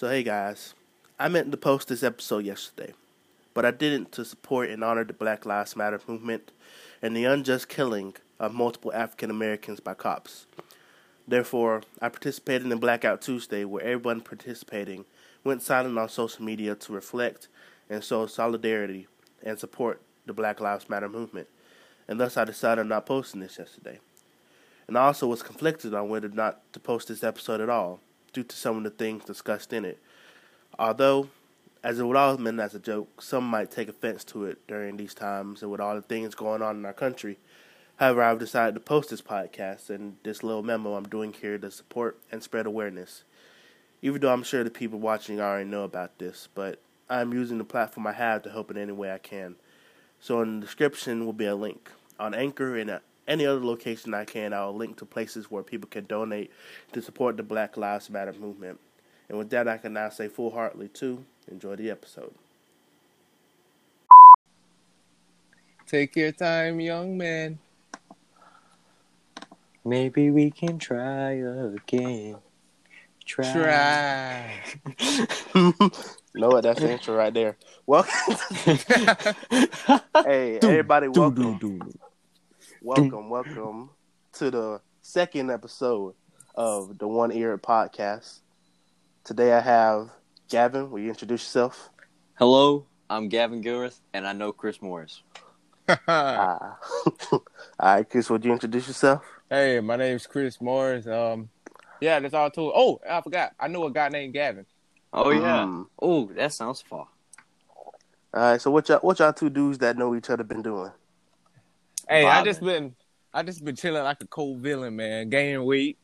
So hey guys, I meant to post this episode yesterday, but I didn't to support and honor the Black Lives Matter movement and the unjust killing of multiple African Americans by cops. Therefore, I participated in Blackout Tuesday, where everyone participating went silent on social media to reflect and show solidarity and support the Black Lives Matter movement, and thus I decided on not posting this yesterday. And I also was conflicted on whether or not to post this episode at all, due to some of the things discussed in it. Although, as it would all meant as a joke, some might take offense to it during these times and with all the things going on in our country. However, I've decided to post this podcast and this little memo I'm doing here to support and spread awareness. Even though I'm sure the people watching already know about this, but I'm using the platform I have to help in any way I can. So in the description will be a link. On Anchor and any other location I can, I'll link to places where people can donate to support the Black Lives Matter movement. And with that, I can now say full-heartedly, too, enjoy the episode. Take your time, young man. Maybe we can try again. Try. Know what? That's the intro right there. Welcome. Hey, everybody, welcome. Welcome to the second episode of the One Ear Podcast. Today I have Gavin. Will you introduce yourself? Hello, I'm Gavin Gilrath, and I know Chris Morris. All right, Chris, would you introduce yourself? Hey, my name's Chris Morris. Yeah, that's all too. Oh, I forgot. I know a guy named Gavin. Oh, yeah. Oh, that sounds fun. All right, so what y'all two dudes that know each other been doing? Hey, I Vibing. just been chilling like a cold villain, man. Gaining weight.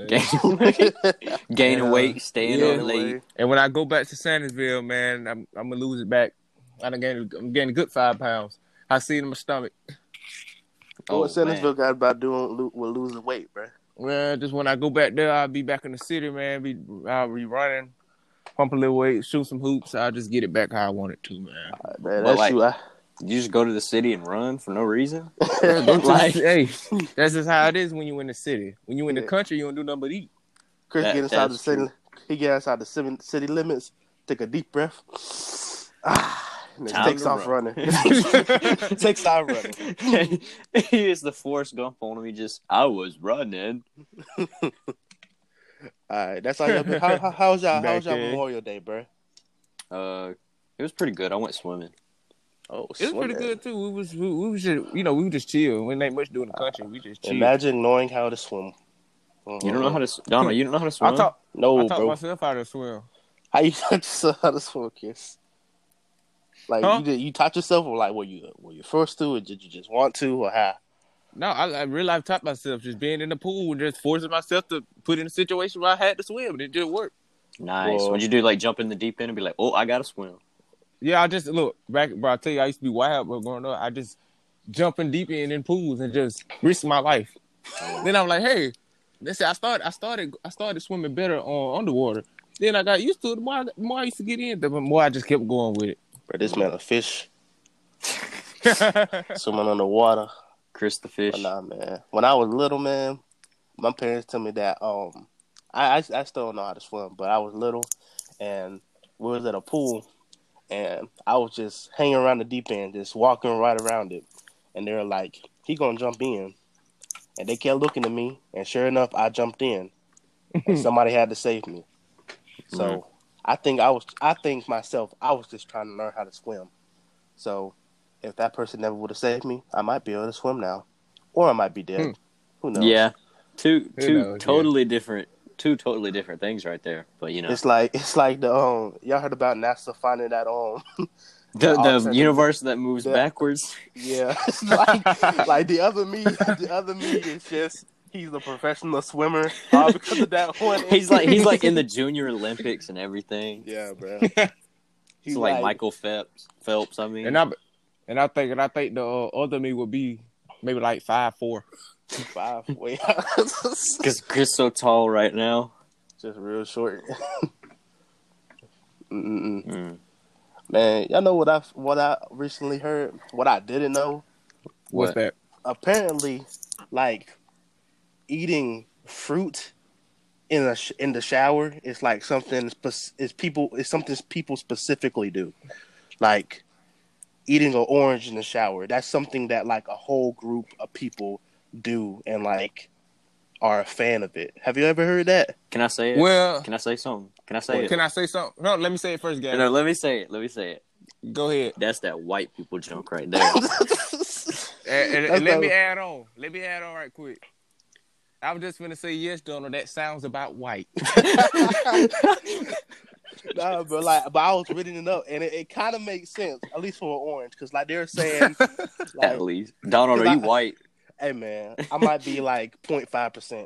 Gaining weight, staying up late. And when I go back to Sandersville, man, I'm gonna lose it back. I'm gaining a good 5 pounds. I see it in my stomach. What Sandersville got about doing with losing weight, bro? Well, just when I go back there, I'll be back in the city, man. I'll be running, pump a little weight, shoot some hoops. I'll just get it back how I want it to, man. Man, that's you. You just go to the city and run for no reason? Hey, that's just how it is when you in the city. When you in the country, you don't do nothing but eat. Chris get inside the city. He get outside the city limits. Take a deep breath. And then takes off running. Takes off running. He is the Forrest Gump on him. I was running. All right, that's all. How's y'all Memorial Day, bro? It was pretty good. I went swimming. Oh, it was pretty good too. We was just, we were just chill. We ain't much doing in the country. We just chill. Imagine knowing how to swim. You don't know how to, Donna. You don't know how to swim. I taught bro. myself how to swim. How you taught yourself how to swim, Kiss? Like you taught yourself, or like were you forced to, or did you just want to, or how? No, I really taught myself just being in the pool and just forcing myself to put in a situation where I had to swim, and it didn't work. Nice. What'd you do? Like jump in the deep end and be like, "Oh, I gotta swim." Yeah, I just look back, bro. I tell you, I used to be wild, but growing up, I just jump in deep end in pools and just risk my life. Then I'm like, hey, let's say I started swimming better on underwater. Then I got used to it. The more I used to get in, the more I just kept going with it. Bro, this man a fish swimming on the water. Chris the fish. But nah, man. When I was little, man, my parents told me that I still don't know how to swim, but I was little and we was at a pool. And I was just hanging around the deep end, just walking right around it. And they were like, he gonna jump in. And they kept looking at me. And sure enough, I jumped in. And somebody had to save me. So I think I was just trying to learn how to swim. So if that person never would have saved me, I might be able to swim now. Or I might be dead. Who knows? Yeah. Two totally different things right there. But you know, it's like the y'all heard about NASA finding that the universe that moves backwards. Yeah, it's like the other me is just he's a professional swimmer all because of that one. He's like in the Junior Olympics and everything. Yeah, bro. He's like Michael Phelps. I mean, and I think the other me would be maybe like 5'4". 5'4". Because Chris so tall right now. Just real short. Man, y'all know what I recently heard? What I didn't know? What's that? Apparently, like eating fruit in the shower is like something it's something people specifically do, like eating an orange in the shower. That's something that like a whole group of people do and like are a fan of it. Have you ever heard that? Can I say it? Well, can I say something? Can I say it? Can I say something? No, let me say it first, Gavin. No, let me say it. Go ahead. That's that white people junk right there. and let me add on. Let me add on right quick. I was just gonna say yes, Donald. That sounds about white. Nah, but I was reading it up, and it kind of makes sense, at least for an orange, because like they're saying, like, at least Donald, are you white? Hey man, I might be like 0.5%.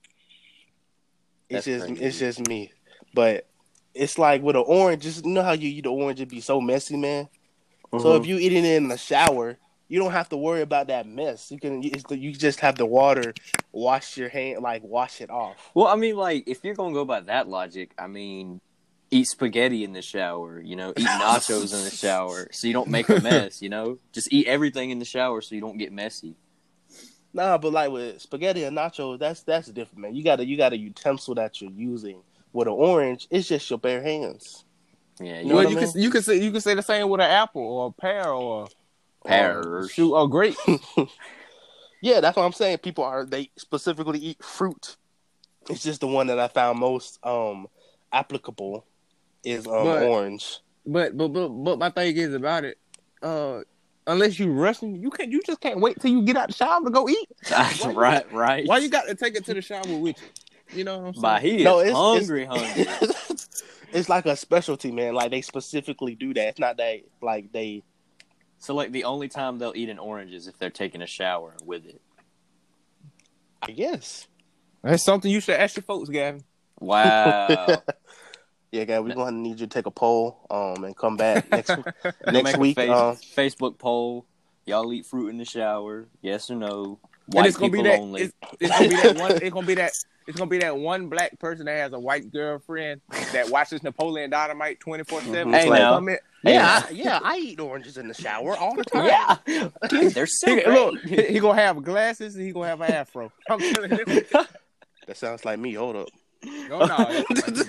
It's just me, but it's like with an orange, just you know how you eat an orange, it'd be so messy, man. Mm-hmm. So if you eating it in the shower, you don't have to worry about that mess. You just have the water wash your hand, like wash it off. Well, I mean, like if you're gonna go by that logic, I mean, eat spaghetti in the shower. You know, eat nachos in the shower so you don't make a mess. You know, just eat everything in the shower so you don't get messy. Nah, but like with spaghetti and nachos, that's different, man. You got a utensil that you're using. With an orange, it's just your bare hands. Yeah, you know you can say the same with an apple or a pear or pears or grape. Yeah, that's what I'm saying. They specifically eat fruit. It's just the one that I found most applicable is orange. But my thing is about it. Unless you rushing, you just can't wait till you get out the shower to go eat. Right. Why you got to take it to the shower with you? You know what I'm saying? But he is hungry. It's like a specialty, man. Like they specifically do that. It's not that like they. So like the only time they'll eat an orange is if they're taking a shower with it. I guess. That's something you should ask your folks, Gavin. Wow. Yeah, Gavin, we're going to need you to take a poll and come back next week. Facebook poll. Y'all eat fruit in the shower? Yes or no? White people only. It's gonna be that one black person that has a white girlfriend that watches Napoleon Dynamite 24/7. Hey, now. Yeah, I eat oranges in the shower all the time. Yeah, dude, they're so great. Look, he gonna have glasses and he gonna have an afro. I'm telling you. That sounds like me. Hold up. No.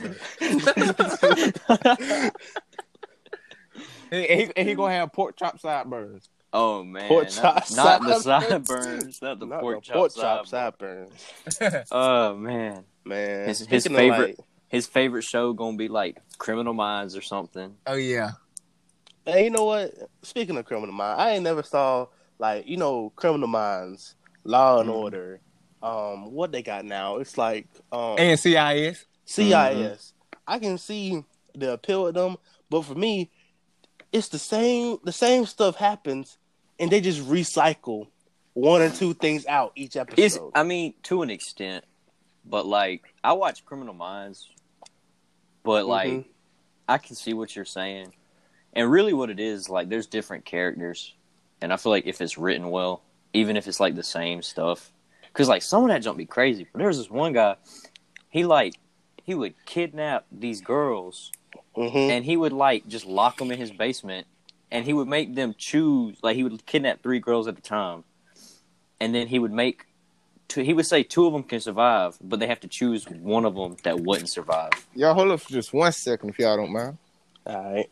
He gonna have pork chop sideburns. Oh man, pork chop not the sideburns, not the pork chop sideburns. Oh man. His favorite show gonna be like Criminal Minds or something. Oh yeah. Hey, you know what? Speaking of Criminal Minds, I ain't never saw like Criminal Minds, Law and Order. What they got now? It's like and CIS. CIS. I can see the appeal of them, but for me, it's the same stuff happens, and they just recycle one or two things out each episode. I mean, to an extent, but like I watch Criminal Minds, but like I can see what you're saying, and really what it is like. There's different characters, and I feel like if it's written well, even if it's like the same stuff, because like some of that jump be crazy. But there's this one guy, he would kidnap these girls. And he would like just lock them in his basement, and he would make them choose. Like he would kidnap 3 girls at a time, and then he would say 2 of them can survive, but they have to choose one of them that wouldn't survive. Y'all hold up for just 1 second if y'all don't mind. All right.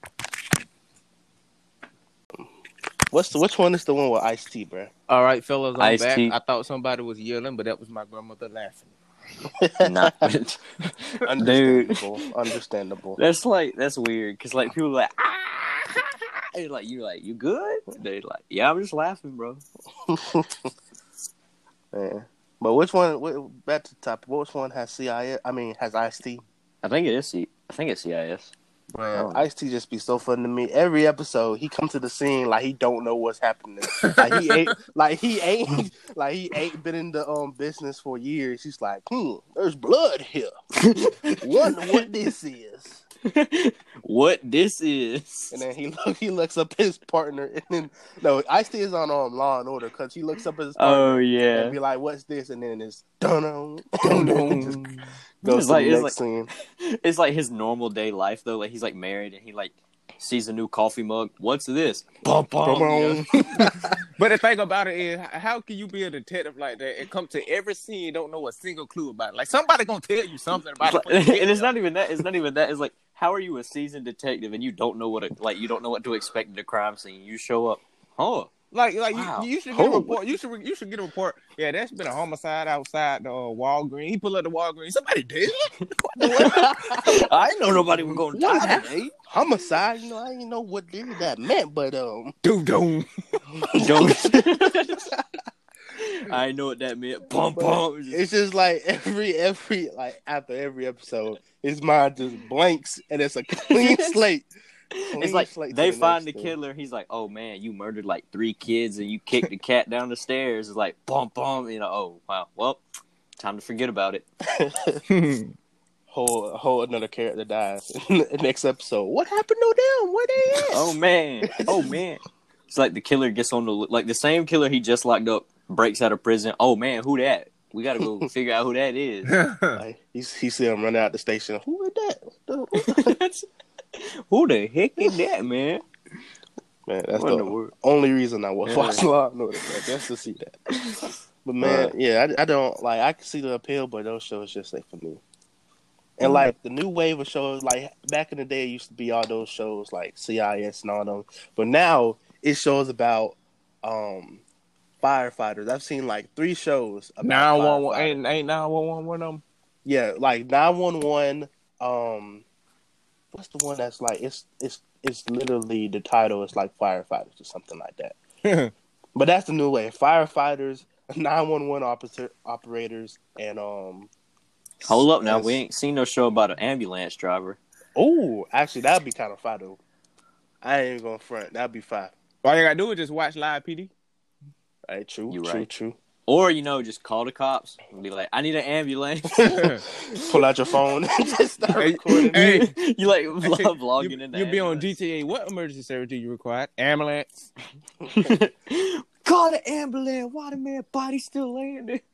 Which one is the one with Ice-T, bro? All right, fellas, I'm Ice-T. back. I thought somebody was yelling, but that was my grandmother laughing. Understandable. That's weird because like people are like and like you good? They're like, yeah, I'm just laughing, bro. Yeah. But which one? Back to the topic. Which one has CIS? I mean, has Ice-T? I think it's CIS. Bro, Ice-T just be so fun to me. Every episode, he comes to the scene like he don't know what's happening. like he ain't been in the business for years. He's like, there's blood here. Wonder what this is. What this is. And then he looks up his partner, and then Ice-T is on Law and Order because he looks up his partner. Oh yeah. And be like, what's this? And then it's dun. Goes to the next scene. It's like his normal day life though. Like he's like married and he like sees a new coffee mug. What's this? Bum, bum, you know? But the thing about it is, how can you be a detective like that and come to every scene and don't know a single clue about it? Like, somebody gonna tell you something about it. And it's not even that. It's not even that. It's like, how are you a seasoned detective and you don't know you don't know what to expect at a crime scene? You show up, huh? Like Wow. you should get a report. You should get a report. Yeah, there's been a homicide outside the Walgreens. He pulled up the Walgreens. Somebody did. I didn't know nobody was gonna die today. Homicide, I didn't know what that meant, but Doom. I know what that meant. Bum bum. It's just like every like after every episode, his mind just blanks and it's a clean slate. It's like they find the killer. He's like, "Oh man, you murdered like 3 kids and you kicked the cat down the stairs." It's like, bum bum. Oh wow. Well, time to forget about it. Whole another character dies. Next episode, what happened to them? Where they at? Oh man. It's like the killer gets on the same killer he just locked up breaks out of prison. Oh man, who that? We gotta go figure out who that is. Like, he see him run out the station. Who is that? Who the heck is that, man? Man, that's the only reason I watch Law and Order, just to see that. But man, I don't like. I can see the appeal, but those shows just ain't for me. And like the new wave of shows, like back in the day, it used to be all those shows like CIS and all them. But now it shows about firefighters. I've seen like 3 shows about 911. Ain't 911 one of them? Yeah, like 911. What's the one that's like it's literally the title is like firefighters or something like that. But that's the new way. Firefighters, 911 operators, and Hold up now, we ain't seen no show about an ambulance driver. Oh, actually that'd be kind of fun though. I ain't even gonna front. That'd be fun. All you gotta do is just watch live PD. Right, true. Or, just call the cops and be like, I need an ambulance. Pull out your phone and just start recording. Hey, you like vlogging in the You'll be on GTA. What emergency service do you require? Ambulance. Call the ambulance. Why the man body still laying there?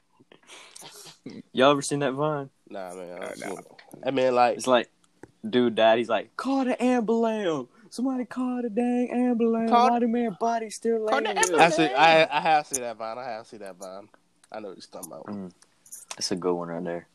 Y'all ever seen that Vine? Nah, man. I mean, like... It's like, dude died. He's like, call the ambulance. Somebody call the dang ambulance. Why the man body still laying there? Actually, I have seen that Vine. I know what you're talking about. That's a good one right there.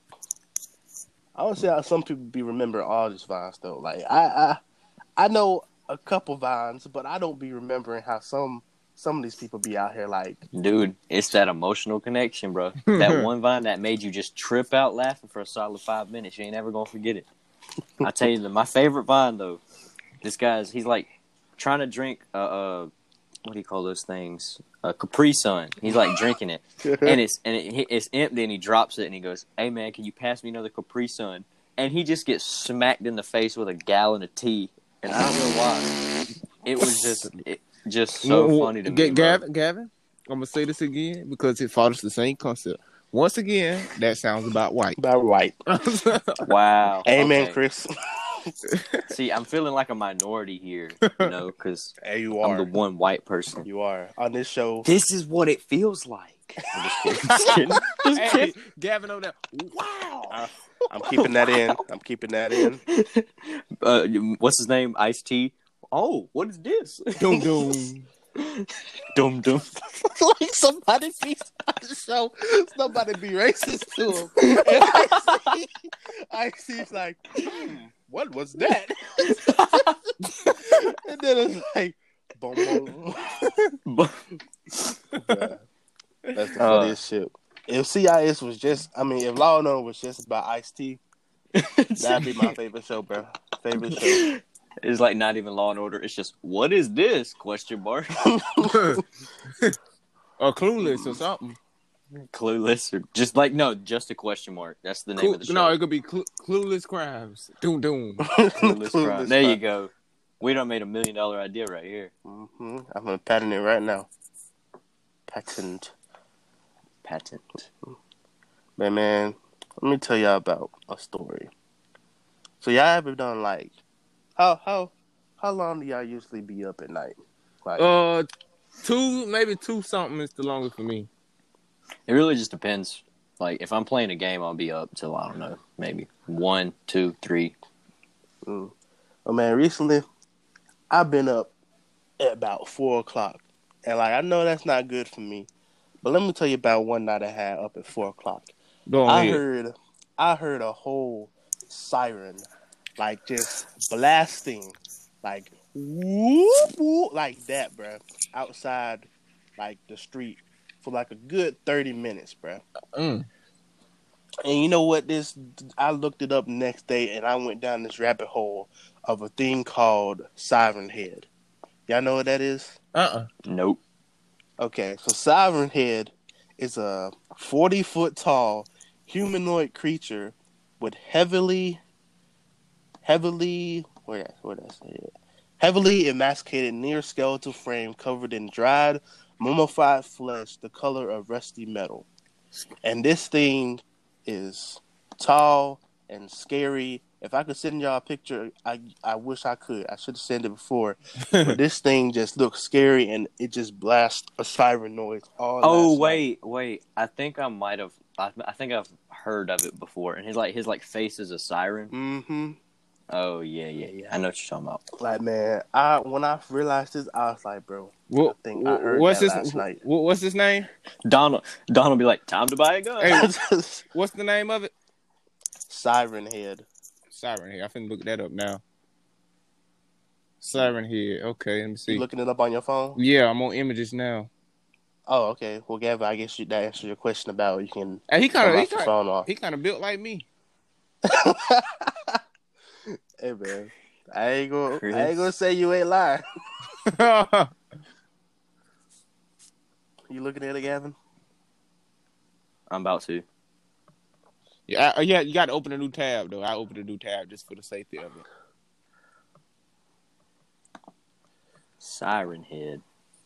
I don't see how some people be remembering all these Vines, though. Like, I know a couple Vines, but I don't be remembering how some of these people be out here like... Dude, it's that emotional connection, bro. That one Vine that made you just trip out laughing for a solid 5 minutes. You ain't ever gonna forget it. I tell you, my favorite Vine, though, this guy's, he's like trying to drink, what do you call those things? A Capri Sun. He's like drinking it. And it's empty and he drops it and he goes, hey man, can you pass me another Capri Sun? And he just gets smacked in the face with a gallon of tea. And I don't know why. It was just so funny to me. Gavin, I'm gonna say this again because it follows the same concept. Once again, that sounds about white. About white. Wow. Amen, okay. Chris. See, I'm feeling like a minority here, because hey, I'm the one white person. You are. On this show. This is what it feels like. I'm just kidding. Hey, Gavin over there. Wow. I'm keeping that in. What's his name? Ice-T. Oh, what is this? Dum dum. Dum dum. Like somebody be on the show, somebody be racist to him. And I see it's like, what was that? And then it's like, boom, boom. Yeah. That's the funniest shit. If CIS was just, if Law and Order was just about Ice-T, that'd be my favorite show, bro. Favorite show. It's like not even Law and Order. It's just, what is this? Question mark. Or Clueless or something. Clueless or just a question mark. That's the name of the show. No, it could be Clueless Crimes. Doom doom. Clueless Crimes. There you go. We done made $1 million idea right here. Mm-hmm. I'm gonna patent it right now. Patent. Man, let me tell y'all about a story. So y'all ever done like how long do y'all usually be up at night? Like 2 something is the longest for me. It really just depends. Like if I'm playing a game, I'll be up till I don't know, maybe 1, 2, 3. Oh man, recently I've been up at about 4 o'clock, and like I know that's not good for me. But let me tell you about one night I had up at 4 o'clock. Go I ahead. heard a whole siren, like just blasting, like whoop whoop, like that, bruh, outside, like the street for like a good 30 minutes, bruh. Mm. And you know what? I looked it up next day, and I went down this rabbit hole of a thing called Siren Head. Y'all know what that is? Nope. Okay, so Siren Head is a 40-foot tall humanoid creature with heavily where did I say it? Heavily emaciated near skeletal frame covered in dried, mummified flesh the color of rusty metal. And this thing is tall and scary. If I could send y'all a picture, I wish I could. I should have sent it before. But this thing just looks scary, and it just blasts a siren noise all Oh last night. wait! I think I might have. I think I've heard of it before. And his face is a siren. Mm-hmm. Oh yeah. I know what you're talking about. Like, man, when I realized this, I was like, bro, I think I heard What's that his last night. What's his name? Donald will be like, time to buy a gun. Hey, what's the name of it? Siren Head. Siren Head. I finna look that up now. Siren Head. Okay, let me see. You looking it up on your phone? Yeah, I'm on images now. Oh, that answers your question about you can Hey, he turn off your phone off. He kind of built like me. Hey, man, I ain't gonna say you ain't lying. You looking at it, Gavin? I'm about to. Yeah, you got to open a new tab though. I opened a new tab just for the safety of it. Siren Head.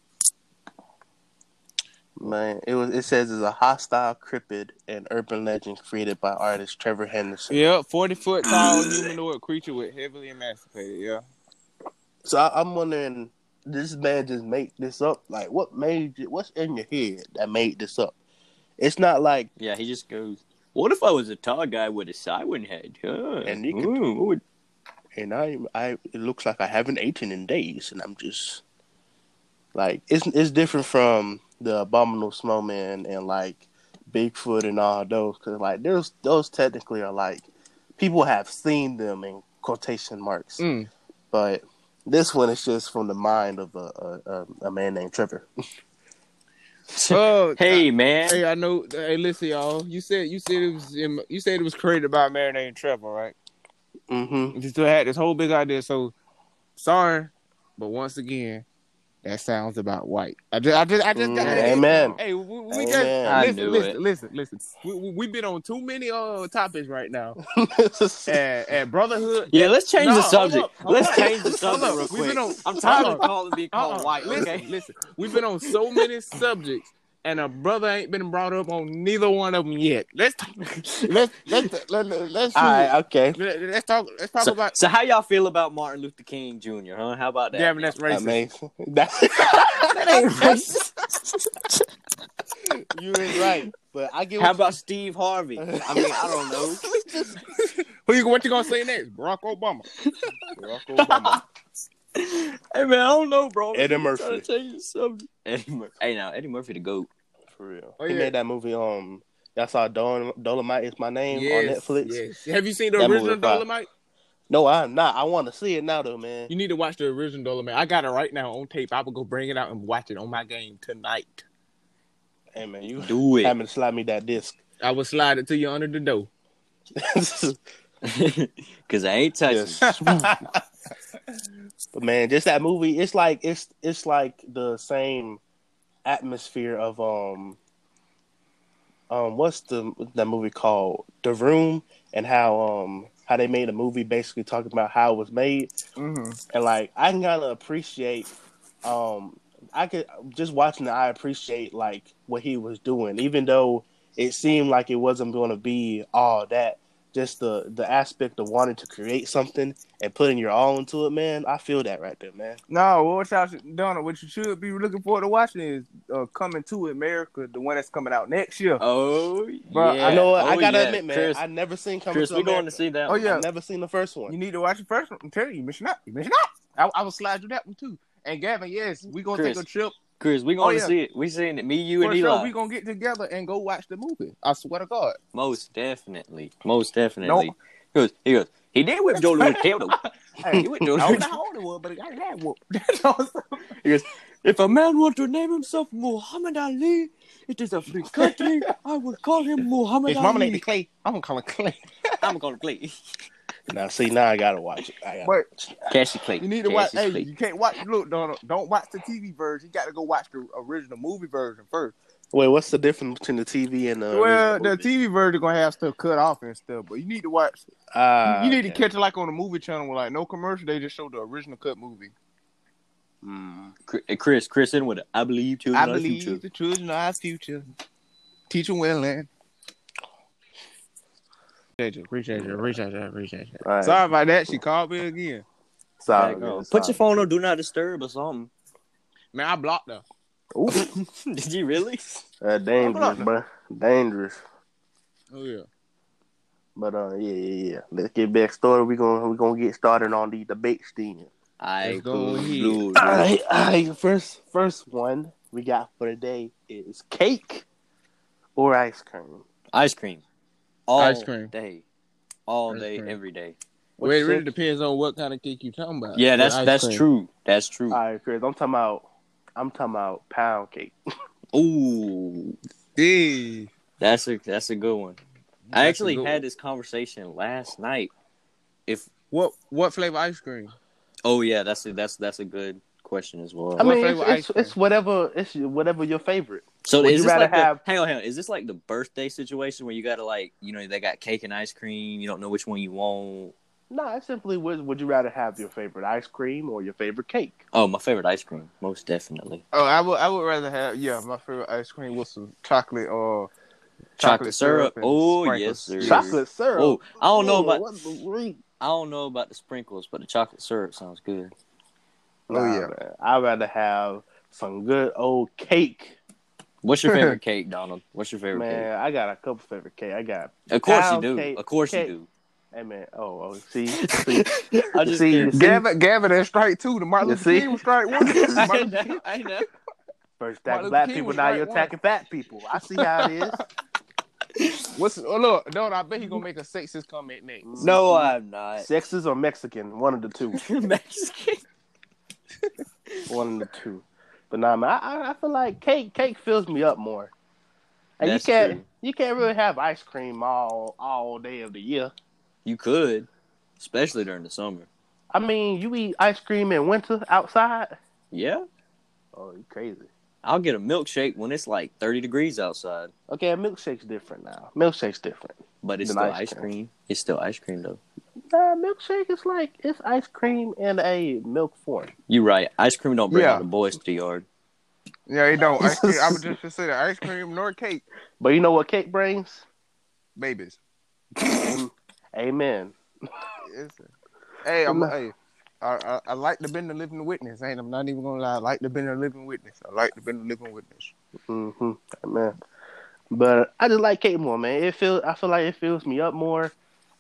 Man, it says it's a hostile cryptid and urban legend created by artist Trevor Henderson. Yeah, 40-foot tall humanoid creature with heavily emaciated. Yeah. So I'm wondering, this man just make this up? Like, what's in your head that made this up? It's not like, Yeah, he just goes, what if I was a tall guy with a siren head? And you could, and it looks like I haven't eaten in days, and I'm just like, it's different from the Abominable Snowman and like Bigfoot and all those, because like those technically are like, people have seen them in quotation marks, but this one is just from the mind of a man named Trevor. Hey, man. Hey, I know. Hey, listen, y'all. You said it was created by a man named Trevor, right? Mm-hmm. Just had this whole big idea. So sorry, but once again, that sounds about white. I just got Amen. Hey, we Amen. listen. We've been on too many topics right now. and brotherhood. Yeah, let's change the subject. Let's change the subject real quick. I'm tired of being called white. Okay, listen. We've been on so many subjects, and a brother ain't been brought up on neither one of them yet. Let's all right, okay. Let's talk about. So how y'all feel about Martin Luther King Jr.? Huh? How about that? Gavin, that's racist. That ain't racist. You ain't right, but I get. How about Steve Harvey? I mean, I don't know. What you gonna say next? Barack Obama. Hey man, I don't know, bro. Eddie Murphy. Trying to change the subject. Eddie Murphy. Hey, now Eddie Murphy the GOAT. For real. Oh, he made that movie. Y'all saw Dolomite Is My Name on Netflix. Yes. Have you seen the original Dolomite? No, I'm not. I want to see it now, though, man. You need to watch the original Dolomite. I got it right now on tape. I will go bring it out and watch it on my game tonight. Hey man, you do it. Having to slide me that disc. I will slide it to you under the door. Cause I ain't touching. But man, just that movie, it's like the same atmosphere of what's that movie called? The Room, and how they made a movie basically talking about how it was made. Mm-hmm. And like I can kind of appreciate I could just watching it, I appreciate like what he was doing, even though it seemed like it wasn't going to be all that. just the aspect of wanting to create something and putting your all into it, man. I feel that right there, man. No, what you should be looking forward to watching is Coming to America, the one that's coming out next year. Oh Bro, yeah. You know what? Oh, I gotta yeah. admit, man, Chris, I never seen Coming Chris, to we're America. going to see that. Oh, one. yeah. I've never seen the first one. You need to watch the first one. I'm telling you, missing out. You missing out. I will slide you that one too. And Gavin, yes, we gonna Chris, take a trip. Chris, we're going Oh, to yeah. see it. We seeing it. Me, you, For and sure, Eli. we gonna get together and go watch the movie. I swear to God. Most definitely. He goes. He did whip Joe Louis tail though. Hey, He whipped Joe I don't Louis. know how old it was, but it got that whoop. That's awesome. He goes, if a man wants to name himself Muhammad Ali, it is a free country. I will call him Muhammad His Ali. mama named me Clay. I'm gonna call him Clay. I'm going to play. Now I gotta watch it. But Cassie Clay. you need to watch. Cassius Hey, Clay. you can't watch. Look, don't watch the TV version. You got to go watch the original movie version first. Wait, what's the difference between the TV and the? Well, original the movie? TV version gonna have stuff cut off and stuff, but you need to watch. You need to catch it like on the movie channel with like no commercial. They just show the original cut movie. Chris in with it. I believe children I are the believe future. the children are our future. Teach them well, and appreciate you. All right. Sorry about that. She called me again. Sorry, Like, man, put sorry. your phone on Do Not Disturb or something. Man, I blocked her. Did you really? Dangerous, bro. Dangerous. Oh yeah. But yeah. Let's get back started. We're gonna get started on the debates then. I go ahead. blue. All right. First one we got for today is cake or ice cream. Ice cream. All Ice cream. day. All Ice day, cream. every day. Well, it really depends on what kind of cake you talking about. Yeah, But ice that's cream. true. That's true. All right, Chris. I'm talking about pound cake. Ooh, Yeah. that's a good one. I That's actually a good had one. this conversation last night. What flavor ice cream? Oh yeah, that's a good question as well. I What mean, flavor ice cream? it's whatever your favorite. So Would is you this rather like have- hang on, is this like the birthday situation where you gotta like, they got cake and ice cream, you don't know which one you want? No, it's simply would you rather have your favorite ice cream or your favorite cake? Oh, my favorite ice cream, most definitely. Oh, I would rather have my favorite ice cream with some chocolate or Chocolate syrup. and Oh, sprinkles. yes, sir. Chocolate syrup. Oh, I don't know about what the freak? I don't know about the sprinkles, but the chocolate syrup sounds good. Oh, yeah. man. I'd rather have some good old cake. What's your favorite cake, Donald? What's your favorite Man, I got a couple favorite cake. I got cake? Of course you pound do. cake- Of course cake. you do. Hey man, see, I just see, can't- see? Gavin at strike two. The Martin You Luther see? King was strike one. I know. I know. First Martin attack Luther black King people, was now right you're one. attacking fat people. I see how it is. Look, I bet he gonna make a sexist comment next. No, I'm not. Sexist or Mexican, one of the two. Mexican. One of the two. But nah, man, I feel like cake fills me up more. And That's you can't really have ice cream all day of the year. You could, especially during the summer. I mean, you eat ice cream in winter outside? Yeah. Oh, you crazy. I'll get a milkshake when it's like 30 degrees outside. Okay, a milkshake's different now. Milkshake's different. But it's Than still ice ice cream. cream. It's still ice cream, though. Milkshake is like, it's ice cream in a milk form. You're right. Ice cream don't bring Yeah. all the boys to the yard. Yeah, he don't. Ice cream, I would just say that ice cream nor cake, But you know what cake brings? babies. Amen. Hey, I like to be the living witness. I'm not even gonna lie. I like to be the living witness. Mm-hmm. Amen. But I just like cake more, man. I feel like it fills me up more.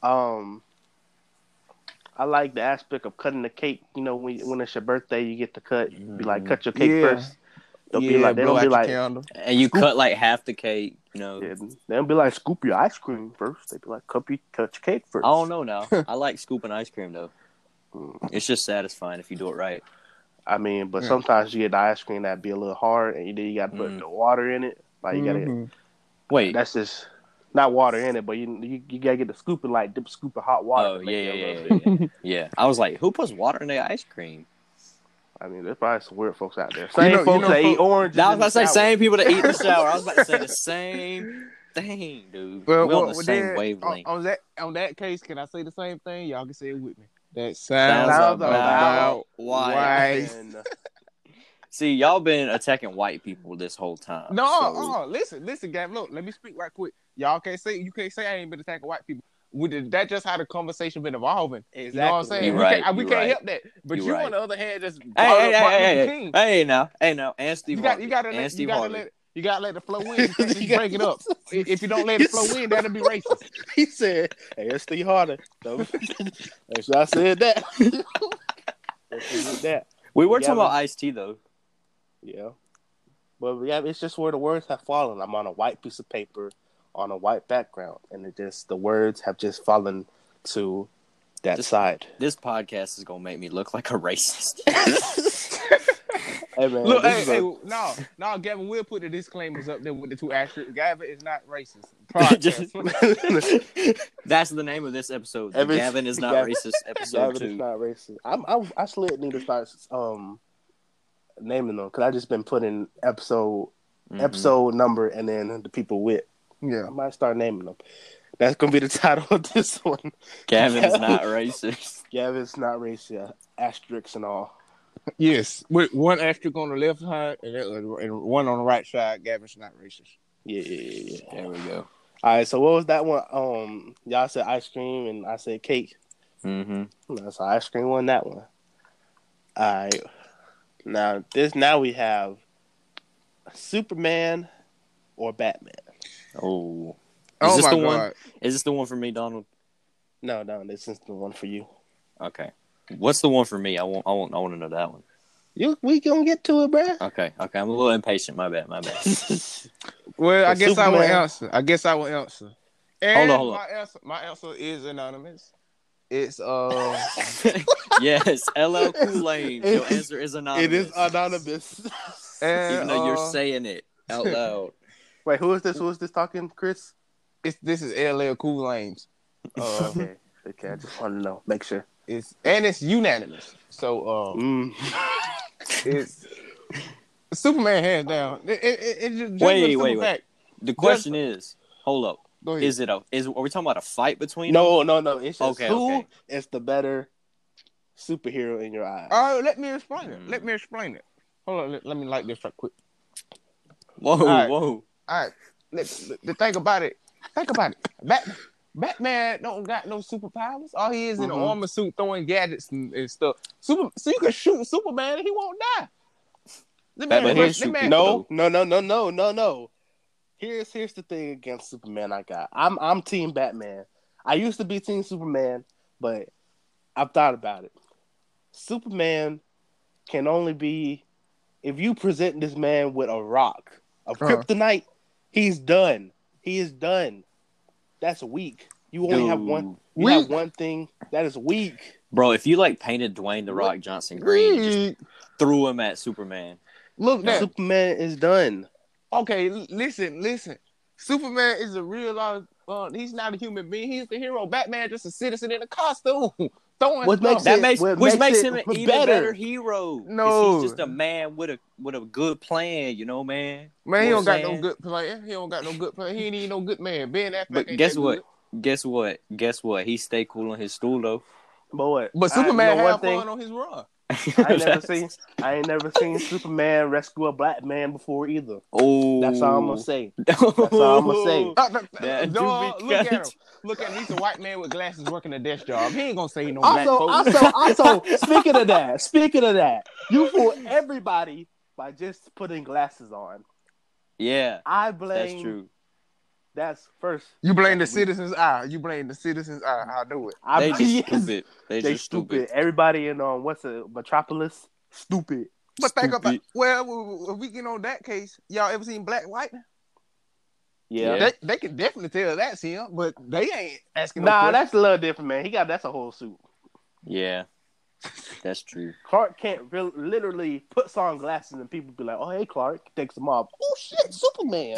I like the aspect of cutting the cake. When it's your birthday, you get to cut. Be like, cut your cake Yeah. first. They'll be like, they blow don't be out your like, candle. And you cut like half the cake, yeah, they don't be like, scoop your ice cream first. They be like, cut your cake first. I don't know now. I like scooping ice cream, though. It's just satisfying if you do it right. I mean, but Yeah. sometimes you get the ice cream that be a little hard, and then you got to put the water in it. Like you gotta. Mhm. Wait. That's just not water in it, but you gotta get the scooping like dip scoop of hot water. Oh, to make it a yeah. little bit. Yeah. I was like, who puts water in their ice cream? I mean, there's probably some weird folks out there. Same know- folks that eat folks- oranges. I was in about to say the shower. same people that eat in the shower. I was about to say the same thing, dude. We're on the same wavelength. On that case, can I say the same thing? Y'all can say it with me. That Sounds sounds about about white. white. And, See, y'all been attacking white people this whole time. No, so- listen, Gavin. Look, let me speak right quick. You can't say I ain't been attacking white people. That's just how the conversation been evolving. Exactly. You know what I'm saying? You're We right, can't, we you're can't right. help that. But You're you, right. on the other hand, just Hey, brought hey, up Martin hey, Luther hey, King. hey, now, and Steve Harvey. You gotta And let Steve you gotta Harvey. let you gotta let the flow in. You can't just break it up. If you don't let it flow in, that'll be racist. He said, "Hey, it's Steve Harder." Make sure I said that. Don't forget that. We were talking Gavin- about Ice-T though. Yeah. But yeah, it's just where the words have fallen. I'm on a white piece of paper on a white background, and the words have just fallen to that side. This podcast is gonna make me look like a racist. Hey man, Look, no, Gavin, we'll put the disclaimers up there with the 2 asterisks. Gavin is not racist. That's the name of this episode. Every- Gavin is not Gavin- racist. Episode Gavin 2. is not racist. I still need to start naming them because I just been putting episode number and then the people with. Yeah, I might start naming them. That's gonna be the title of this one. Gavin is not racist. Gavin's not racist. Asterisks and all. yes, with 1 asterisk on the left side and 1 on the right side. Gavin's not racist. Yeah. There we go. All right. So what was that one? Y'all said ice cream and I said cake. Mm-hmm. So ice cream won that one. All right. Now we have Superman or Batman. Oh. Oh Is this my the God. one? Is this the one for me, Donald? No, this is the one for you. Okay. What's the one for me? I want to know that one. We gonna get to it, bruh. Okay. I'm a little impatient. My bad. Well, I guess Superman. I will answer. And Hold on. my answer is anonymous. It's Yes, LL Cool-Aid. Your answer is anonymous. It is anonymous. and, Even though you're saying it out loud. Wait, who is this? Who is this talking, Chris? this is LL Cool Lanes. Okay. I just want to know. Make sure. It's unanimous. So it's Superman hands down. It's just Wait. fact. The question is, hold up. Go ahead. Are we talking about a fight between them? No. It's just Okay, who okay. is the better superhero in your eyes. All right, let me explain it. Hold on, let me like this right quick. Whoa. All right, think about it. Batman don't got no superpowers. All he is in an armor suit throwing gadgets and stuff. So you can shoot Superman and he won't die. No. Here's the thing against Superman I got. I'm Team Batman. I used to be Team Superman, but I've thought about it. Superman can only be if you present this man with a rock of kryptonite, he's done. He is done. That's weak. You only have one. You have one thing that is weak, bro. If you painted Dwayne the Rock Johnson green and just threw him at Superman, look, Superman is done. Okay, listen. Superman is a real he's not a human being. He's the hero. Batman just a citizen in a costume. Which makes him an even better hero. No, he's just a man with a good plan, man. Man, he don't got no good plan. He ain't even no good man. Ben Affleck. But guess what? He stay cool on his stool though. But Superman had fun on his run. I ain't never seen Superman rescue a black man before either. Oh, that's all I'm gonna say. Look at him. Look at him. He's a white man with glasses working a desk job. He ain't gonna say no black folks. Also, speaking of that, you fool everybody by just putting glasses on. Yeah, I blame. That's true. That's first. You blame the citizens' eye. I know it. They just stupid. They just stupid. Everybody in Metropolis, stupid. But think about if we get on that case, y'all ever seen Black White? Yeah. They can definitely tell that's him, but they ain't asking. Nah, that's a little different, man. That's a whole suit. Yeah, that's true. Clark can't literally put on glasses and people be like, "Oh, hey, Clark," takes them off. Oh shit, Superman.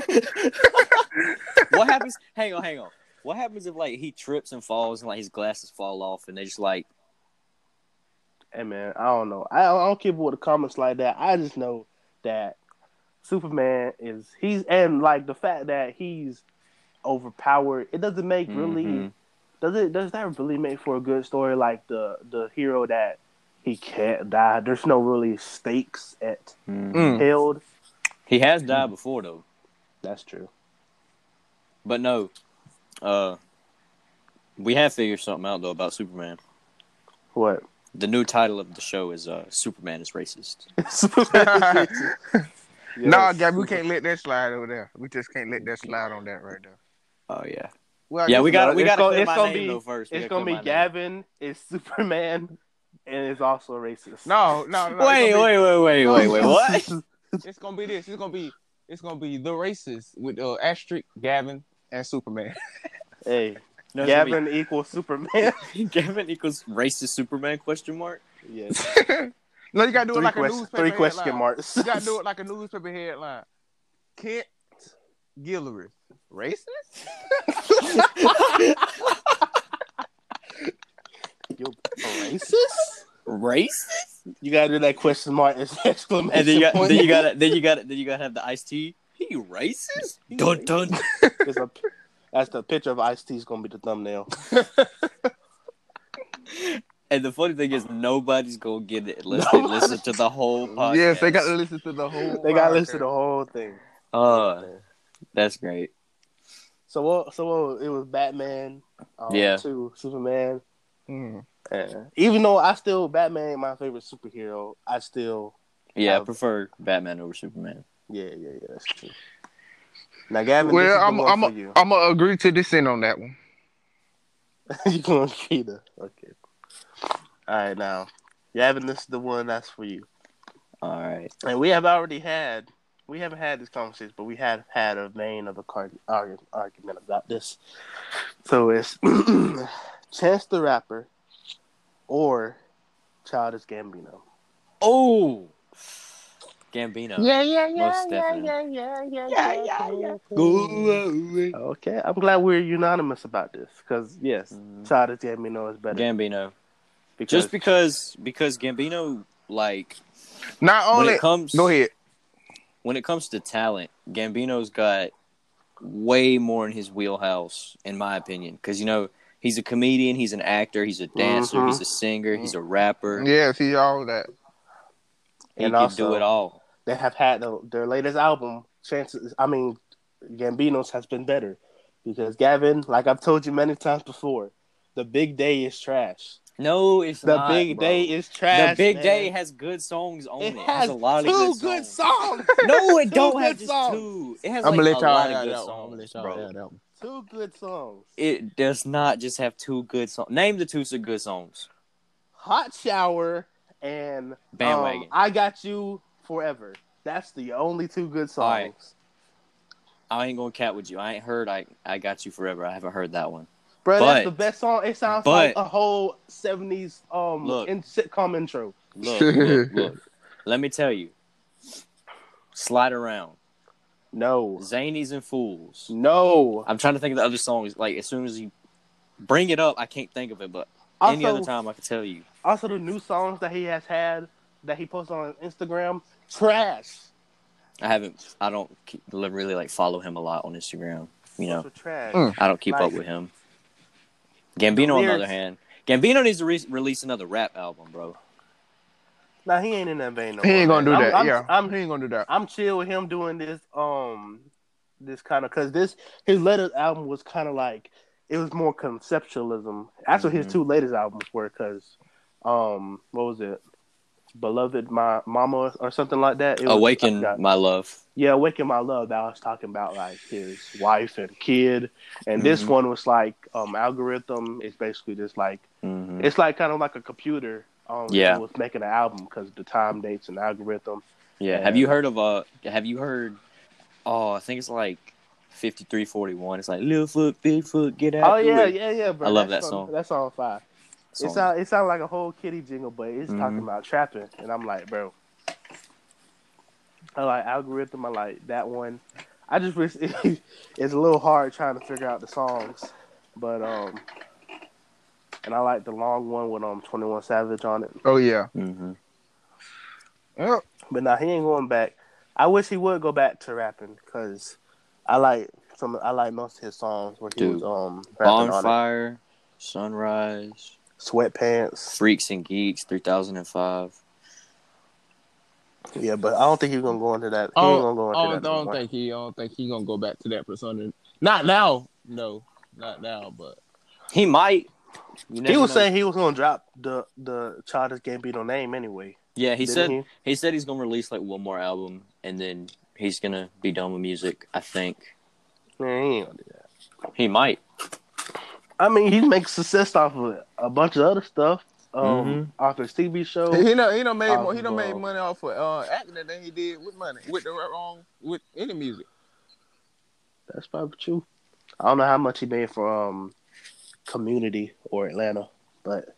What happens? Hang on. What happens if he trips and falls and his glasses fall off and they just Hey man, I don't know. I don't keep with the comments like that. I just know that Superman he's the fact that he's overpowered. It doesn't make really. Does that really make for a good story? Like the hero that he can't die. There's no really stakes held. He has died before though. That's true. But no, We have figured something out though about Superman. What? The new title of the show is Superman is Racist. Superman is racist. Nah, Yes. Gabby, we can't let that slide over there. We just can't let that slide on that right there. Oh yeah. Well, I Yeah, guess we got No, to clear it's my gonna name be though first. it's gonna be Gavin is Superman and is also a racist. No. Wait. What? It's gonna be this. It's gonna be the racist with asterisk Gavin and Superman. Hey, No, it's gonna Gavin equals Superman. Gavin equals racist Superman ? Yes. No, you gotta do it like a newspaper Three question headline. marks. You gotta do it like a newspaper headline. Kent Gilchrist, racist? You're racist? Racist? You gotta do that question mark as exclamation And then you point. gotta have the iced tea. He racist? Dun dun. That's the picture of Ice-T's gonna be the thumbnail. And the funny thing is, nobody's gonna get it unless they listen to the whole podcast. Yes, they got to listen to the whole. They gotta listen to the whole thing. That's great. So it was Batman. Yeah. 2, Superman. Mm. Even though Batman ain't my favorite superhero, I still. Yeah, I prefer Batman over Superman. Yeah, that's true. Now, Gavin, Well, this is the one for you. I'm gonna agree to this end on that one. You gonna agree to? Okay. All right, now, Gavin, this is the one that's for you. All right. And we haven't had this conversation, but we have had a vein of argument about this. So it's Chance the Rapper or Childish Gambino. Oh, Gambino. Yeah. Go away. Okay, I'm glad we're unanimous about this because yes, Childish Gambino is better. Gambino. Just because Gambino, like, not only go ahead. When it comes to talent, Gambino's got way more in his wheelhouse, in my opinion. Because he's a comedian, he's an actor, he's a dancer, he's a singer, he's a rapper. Yes, he's all that. He can do it all. They have had their latest album. Gambino's has been better because Gavin, like I've told you many times before, The Big Day is trash. No, it's not. The Big Day is trash. The Big Day has good songs on it. It has a lot of good songs. No, it don't have just two. It has like a lot of good songs, bro. 2 good songs. It does not just have 2 good songs. Name the 2 good songs. Hot Shower and Bandwagon. I Got You Forever. That's the only 2 good songs. Right. I ain't gonna cat with you. I ain't heard I Got You Forever. I haven't heard that one. Bro, that's the best song. It sounds like a whole 70s sitcom intro. Look. Let me tell you. Slide Around. No. Zanies and Fools. No. I'm trying to think of the other songs. Like, as soon as you bring it up, I can't think of it, but any other time I can tell you. Also, the new songs that he has had, that he posts on Instagram, trash. I don't really follow him a lot on Instagram. Trash. I don't keep up with him. Gambino, on the other hand, Gambino needs to release another rap album, bro. Nah, he ain't in that vein. He ain't gonna do that. He ain't gonna do that. I'm chill with him doing this. This kind of because his latest album was kind of like it was more conceptualism. That's what his 2 latest albums were. Because, what was it? Beloved My Mama or something like that. Awaken My Love. Yeah, Awaken My Love. That was talking about like his wife and kid, and this one was like Algorithm. It's basically just like it's like kind of like a computer. Was making an album because of the time dates and algorithm. Yeah. And, have you heard? Oh, I think it's like 5341. It's like Little Foot, Big Foot, get out. Oh yeah, bro. I love that song. That song fire. It sounds like a whole kitty jingle, but it's talking about trapping, and I'm like, bro. I like Algorithm. I like that one. I just wish it's a little hard trying to figure out the songs, but and I like the long one with 21 Savage on it. Oh yeah. Yep. But now he ain't going back. I wish he would go back to rapping because I like most of his songs where he was rapping Bonfire, on it. Sunrise, Sweatpants, Freaks and Geeks, 3005. Yeah, but I don't think he's gonna go into that. He ain't gonna go into that. I don't think he gonna go back to that persona. Not now. No, not now. But He might. You He never was know. saying he was gonna drop the Childish Gambino name anyway. Yeah, Didn't he said he's gonna release like one more album and then he's gonna be done with music. I think Man, he ain't gonna do that. he might. I mean, he makes success off of a bunch of other stuff. Mhm. Off his TV show. He done made more. He done made Awesome. money off of acting than he did with money with the wrong with any music. That's probably true. I don't know how much he made for Community or Atlanta, but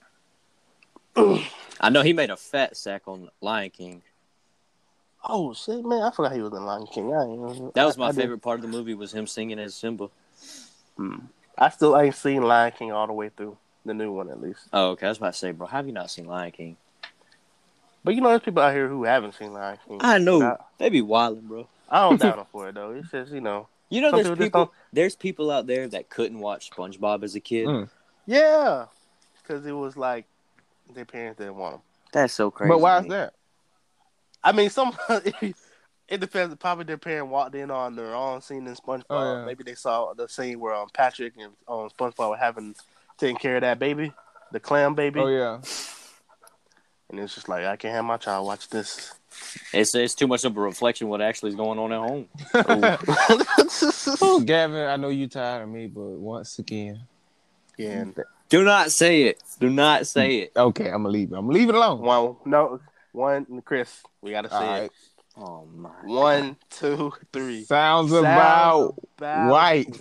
I know he made a fat sack on Lion King. oh shit, man, I forgot he was in Lion King. That was my favorite part of the movie was him singing as Simba. I still ain't seen Lion King all the way through, the new one at least. Oh, okay. I was about to say, bro, have you not seen Lion King? But you know, there's people out here who haven't seen Lion King. I know. They be wilding, bro. I don't doubt them for it though. It's just You know, some there's people out there that couldn't watch SpongeBob as a kid. Yeah, because it was like their parents didn't want them. That's so crazy. But why is that? I mean, it depends. Probably their parent walked in on their own scene in SpongeBob. Oh, yeah. Maybe they saw the scene where Patrick and SpongeBob were taking care of that baby, the clam baby. Oh yeah. And it's just like I can't have my child watch this. It's too much of a reflection of what actually is going on at home. Oh, Gavin, I know you tired of me, but once again. Yeah. Do not say it. Do not say it. Okay, I'm gonna leave it. I'm gonna leave it alone. Chris, we gotta say All right. it. Oh my. 1, 2, 3. Sounds about white.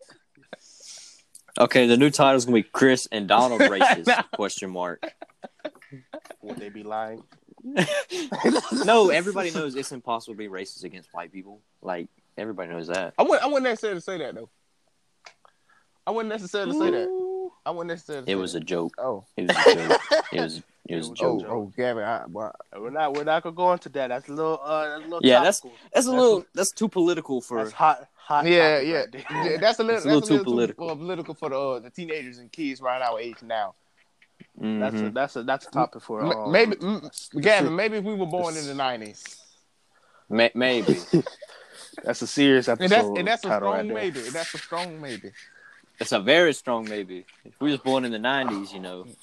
Okay, the new title is gonna be Chris and Donald racist? Question mark. Would they be lying? No, everybody knows it's impossible to be racist against white people. Like everybody knows that. I wouldn't necessarily say that though. I wouldn't necessarily say that. I wouldn't necessarily. It was a joke. Oh, it was a joke. It was a joke. Oh, Gavin, We're not gonna go into that. That's a little Yeah, topical. that's too political for. That's hot. Yeah, topic yeah. right there. Yeah, that's a little too political. Political for the teenagers and kids right our age now. Mhm. That's a topic for maybe Gavin. Maybe if we were born in the '90s. Maybe. That's a serious episode. And that's a title strong right there. maybe. That's a strong maybe. It's a very strong maybe. If we was born in the 90s,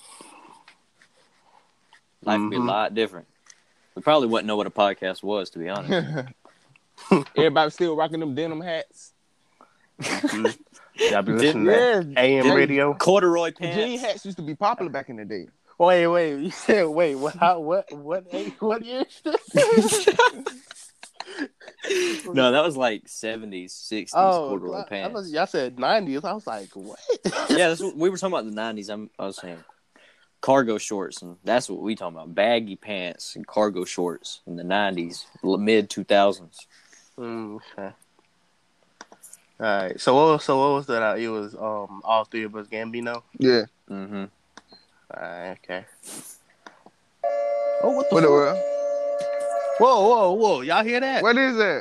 life would be a lot different. We probably wouldn't know what a podcast was, to be honest. Everybody still rocking them denim hats. Y'all be listening to AM radio. Corduroy Jean pants. hats used to be popular back in the day. Wait. You said what year is this? No, that was like 70s, 60s corduroy pants. Y'all said 90s. I was like, what? Yeah, we were talking about the 90s. I was saying cargo shorts, and that's what we talking about. Baggy pants and cargo shorts in the 90s, mid 2000s. Okay. All right. So what was that? It was all three of us Gambino. Yeah. Mm-hmm. All right. Okay. Oh, what the world? Whoa! Y'all hear that? What is that?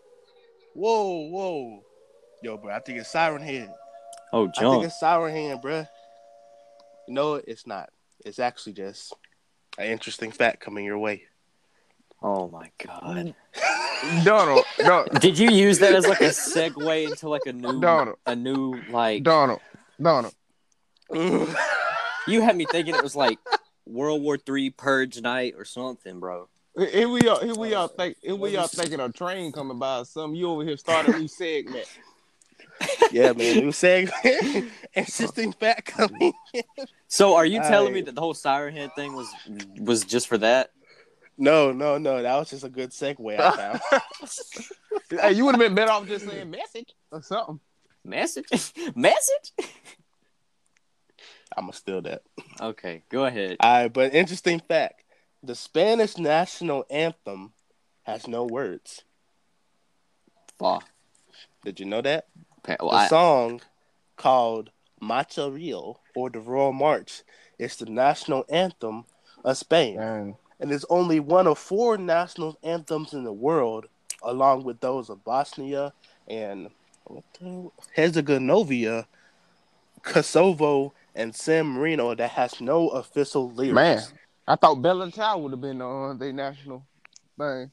Whoa! Yo, bro, I think it's Siren Head. Oh, I think jump. it's Siren Head, bro. No, it's not. It's actually just an interesting fact coming your way. Oh my God. Donald. Did you use that as like a segue into like a new Donald. You had me thinking it was like World War III Purge night or something, bro. Here we are thinking a train coming by or something. You over here starting a new segment. Yeah, man. New segment. Interesting fact coming. So are you telling me that the whole Siren Head thing was just for that? No. That was just a good segue I found. Hey, you would have been better off just saying message or something. Message? I'm gonna steal that. Okay, go ahead. All right, but interesting fact. The Spanish national anthem has no words. Wow. Did you know that? Okay, The song called Marcha Real, or the Royal March, is the national anthem of Spain. Dang. And it's only one of 4 national anthems in the world, along with those of Bosnia and Herzegovina, Kosovo, and San Marino that has no official lyrics. Man, I thought Bell and Tower would have been on the national thing.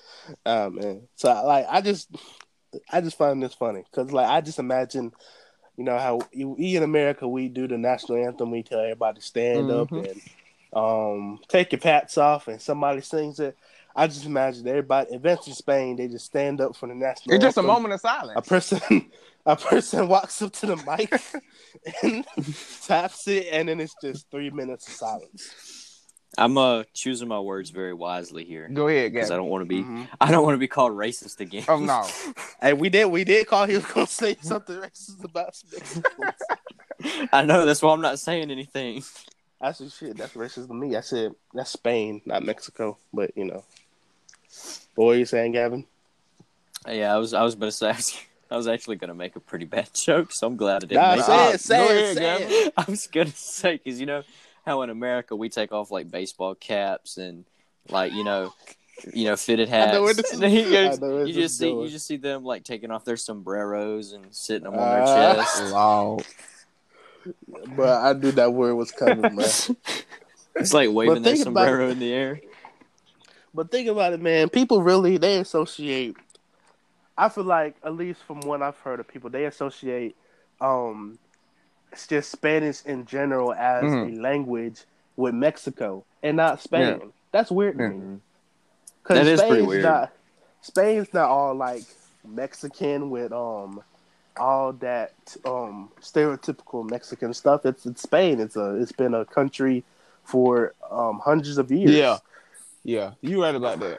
Oh man, so I just find this funny because I just imagine You know how we in America we do the national anthem. We tell everybody to stand up and take your hats off, and somebody sings it. I just imagine everybody. Events in Spain, they just stand up for the national It's anthem. just a moment of silence. A person walks up to the mic and taps it, and then it's just 3 minutes of silence. I'm choosing my words very wisely here. Go ahead, because Gavin. I don't want to be. I don't want to be called racist again. Oh no. Hey, we did call. He was gonna say something racist about Mexicans. I know, that's why I'm not saying anything. That's shit. That's racist to me. I said that's Spain, not Mexico. But you know, what were you saying, Gavin? Yeah, I was about to say I was actually gonna make a pretty bad joke, so I'm glad I didn't make it. Say it. I was gonna say, because you know how in America we take off like baseball caps and like you know fitted hats. I know where this is. You just see them like taking off their sombreros and sitting them on their chest. Wow. But I knew that word was coming, man. It's like waving their sombrero in the air. But think about it, man. People really they associate. I feel like, at least from what I've heard of people, they associate it's just Spanish in general as a language with Mexico and not Spain. Yeah. That's weird to me. That is pretty weird. Spain's not all like Mexican with all that stereotypical Mexican stuff. It's Spain. It's been a country for hundreds of years. Yeah, you right about that.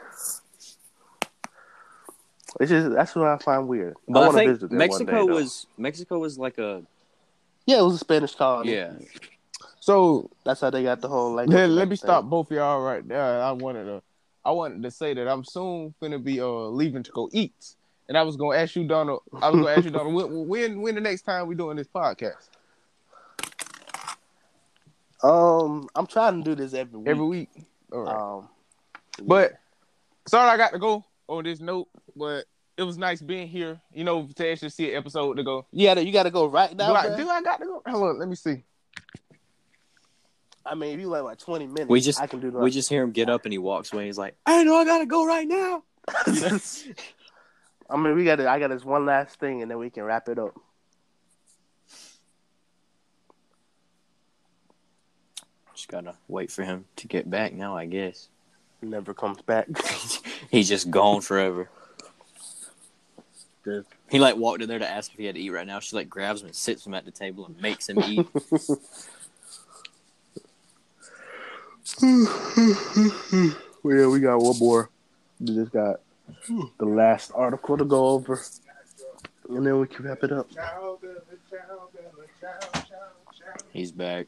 It's just that's what I find weird. But I think Mexico was like a it was a Spanish colony. Yeah. So that's how they got the whole language. Let me stop both of y'all right there. I wanted to say that I'm soon gonna be leaving to go eat, and I was gonna ask you, Donald. When the next time we doing this podcast? I'm trying to do this every week. Every week. All right. Yeah. But sorry, I got to go on this note. But it was nice being here. You know, to actually see an episode to go. Yeah, you got to go right now. Do I got to go? Hold on, let me see. I mean, if you like 20 minutes, I can do that. We just hear him get up and he walks away. He's like, I know I gotta go right now. I mean, I got this one last thing, and then we can wrap it up. Just gotta wait for him to get back now, I guess. He never comes back. He's just gone forever. Good. He like walked in there to ask if he had to eat right now. She like grabs him and sits him at the table and makes him eat. Well, yeah, we got one more. We just got the last article to go over, and then we can wrap it up. He's back.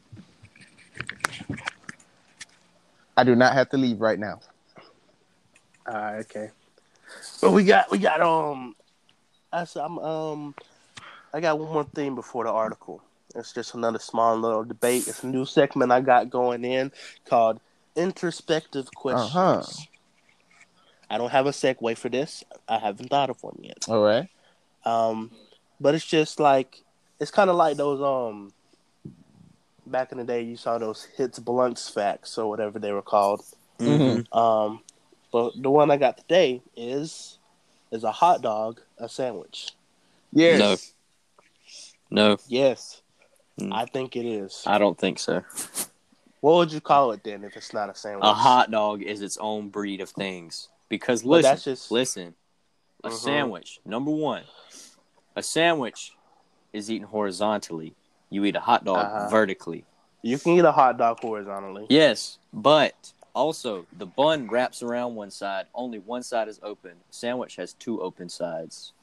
I do not have to leave right now. All right, okay. But we got I got one more thing before the article. It's just another small little debate. It's a new segment I got going in called Introspective Questions. I don't have a segue for this. I haven't thought of one yet. All right. But it's just like, it's kind of like those, back in the day you saw those Hits Blunts facts or whatever they were called. Mm-hmm. But the one I got today is a hot dog a sandwich? Yes. No. Yes. I think it is. I don't think so. What would you call it then if it's not a sandwich? A hot dog is its own breed of things. Because listen, a sandwich, number one, a sandwich is eaten horizontally. You eat a hot dog vertically. You can eat a hot dog horizontally. Yes, but also the bun wraps around one side. Only one side is open. A sandwich has two open sides.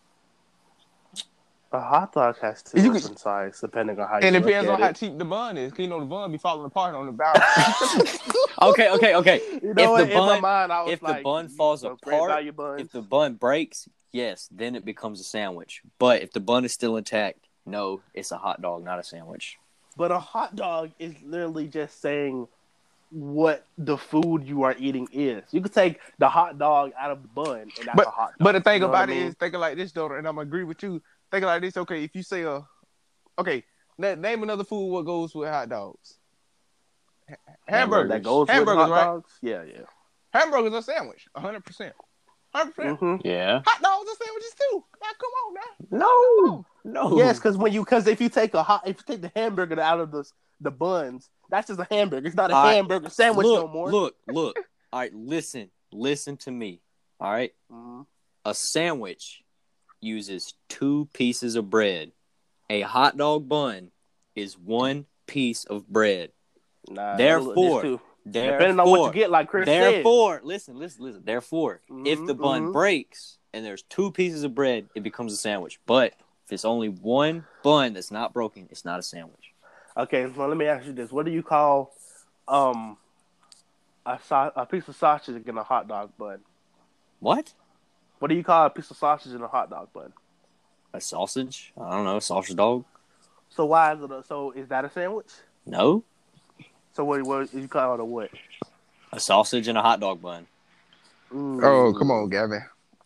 A hot dog has two open sides, depending on how you look at it. And it depends on how cheap the bun is. Because, the bun be falling apart on the bottom. Okay. You know what? In my mind, I was if the bun falls apart, if the bun breaks, yes, then it becomes a sandwich. But if the bun is still intact, no, it's a hot dog, not a sandwich. But a hot dog is literally just saying what the food you are eating is. You could take the hot dog out of the bun, and that's a hot dog. But the thing about it is, thinking like this, though, and I'm going to agree with you, thinking like this, okay, if you say, name another food what goes with hot dogs. Hamburgers. That goes hamburgers, with hot right? dogs? Yeah. Hamburgers are sandwich, 100%. 100%. Yeah. Hot dogs are sandwiches too. Now, come on now. No. No. Yes, because if you take the hamburger out of the buns, that's just a hamburger. It's not a All right. hamburger sandwich no more. Look. All right, listen to me. All right? Mhm. A sandwich uses 2 pieces of bread. A hot dog bun is 1 piece of bread. Nah, Therefore, depending on what you get, like Chris said. listen. Therefore, if the bun mhm. breaks and there's 2 pieces of bread, it becomes a sandwich. But if it's only 1 bun that's not broken, it's not a sandwich. Okay, well, let me ask you this: what do you call a piece of sausage in a hot dog bun? What? What do you call a piece of sausage in a hot dog bun? A sausage? I don't know. A sausage dog? So why is it? So is that a sandwich? No. So what you call it a what? A sausage and a hot dog bun. Oh, come on, Gavin.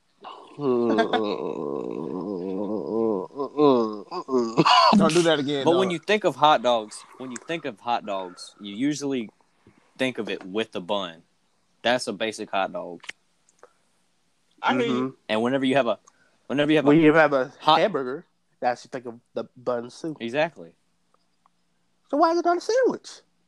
Don't do that again. But dog. when you think of hot dogs, you usually think of it with the bun. That's a basic hot dog. I hear you. And whenever you have a when you have a hamburger, that's you think of the bun soup. Exactly. So why is it not a sandwich?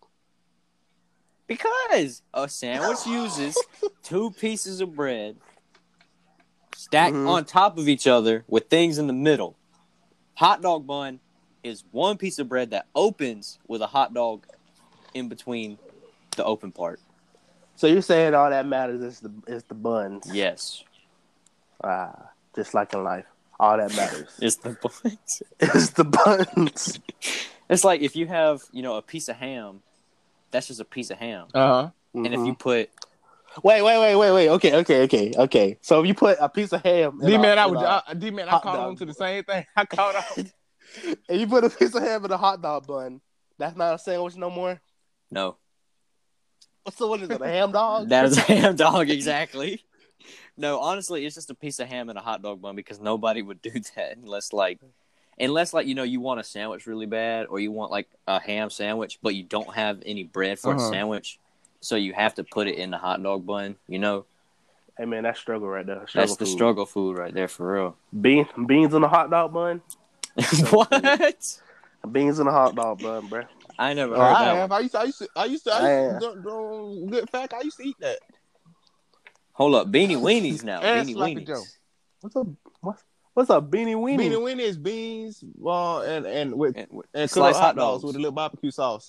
Because a sandwich uses 2 pieces of bread stacked on top of each other with things in the middle. Hot dog bun is 1 piece of bread that opens with a hot dog in between the open part. So you're saying all that matters is the buns? Yes. Just like in life, all that matters It's the buns. is the buns. It's like if you have, a piece of ham, that's just a piece of ham. Uh-huh. And if you put... Wait. Okay. So if you put a piece of ham... D-Man, I caught on to the same thing. I caught on. And you put a piece of ham in a hot dog bun, that's not a sandwich no more? No. So what is it, a ham dog? That is a ham dog, exactly. No, honestly, it's just a piece of ham and a hot dog bun because nobody would do that unless you want a sandwich really bad or you want like a ham sandwich, but you don't have any bread for a sandwich, so you have to put it in the hot dog bun. Hey man, that's struggle right there. That's the struggle food right there for real. Beans in a hot dog bun. What? Beans in a hot dog bun, bro. I never heard that. I used to good fact. I used to eat that. Hold up, beanie weenies now. And Beanie Sloppy Joe. weenies. What's up, beanie weenie? Beanie weenie is beans, and sliced hot dogs dogs with a little barbecue sauce.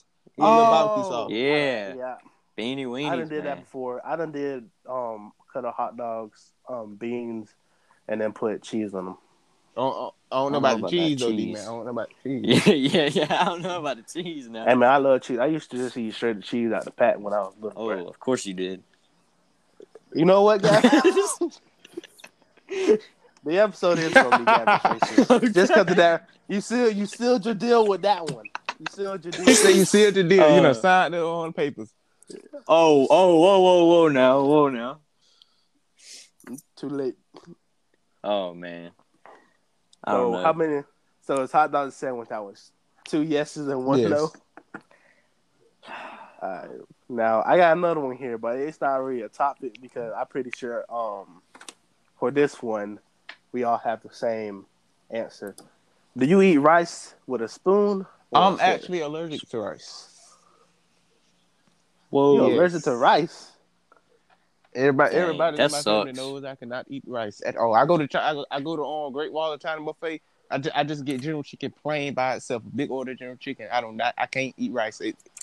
Yeah. Beanie weenies. I done did that before. I done did cut a hot dogs, beans, and then put cheese on them. I don't know about the cheese though, D-Man. I don't know about the cheese. Yeah. I don't know about the cheese now. Hey man, I love cheese. I used to just eat straight cheese out the pack when I was little. Oh, bro. of course you did. You know what, guys? The episode is gonna be Gavin Faces. Just because of that, you sealed your deal with that one. You sealed your deal. You sealed your deal. Signed it on papers. Whoa now. Too late. Oh man. I don't know. How many? So it's hot dog sandwich. That was 2 yeses and 1 no. Now I got another one here, but it's not really a topic because I'm pretty sure for this one we all have the same answer. Do you eat rice with a spoon? I'm actually allergic to rice. Whoa! You're allergic to rice? Everybody in my sucks. family knows I cannot eat rice at all. I go to Great Wall of China buffet. I just get General Chicken plain by itself, a big order of General Chicken. I can't eat rice.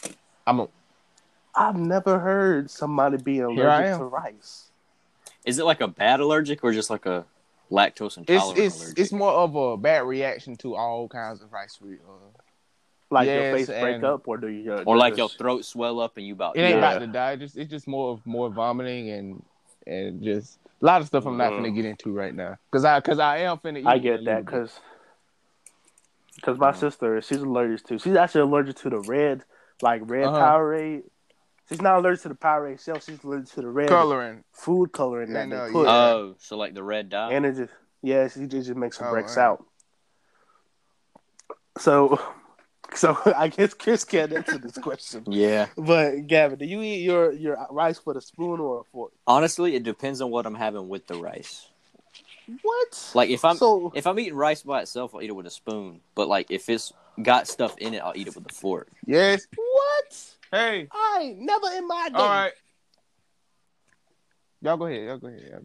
I've never heard somebody being allergic to rice. Is it like a bad allergic or just like a lactose intolerant allergic? It's more of a bad reaction to all kinds of rice food. Like your face break up, or do you? Or like your throat swell up and you about? It ain't about to die. It's just more vomiting and just a lot of stuff I'm not finna get into right now. Cause I am finna eat. I get that because my sister, she's allergic to. She's actually allergic to the red Powerade. She's not allergic to the Powerade itself. She's allergic to the red food coloring that they put. Oh, so like the red dye. And it just makes her breaks out. So I guess Chris can't answer this question. Yeah. But Gavin, do you eat your rice with a spoon or a fork? Honestly, it depends on what I'm having with the rice. What? Like if I'm eating rice by itself, I'll eat it with a spoon. But like if it's got stuff in it, I'll eat it with a fork. Yes. What? Hey. I ain't never in my day. All right. Y'all go ahead.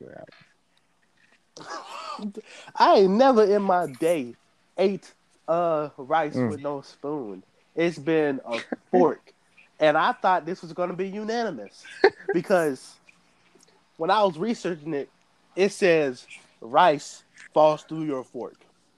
I ain't never in my day ate rice with no spoon. It's been a fork. And I thought this was going to be unanimous because when I was researching it, it says rice falls through your fork.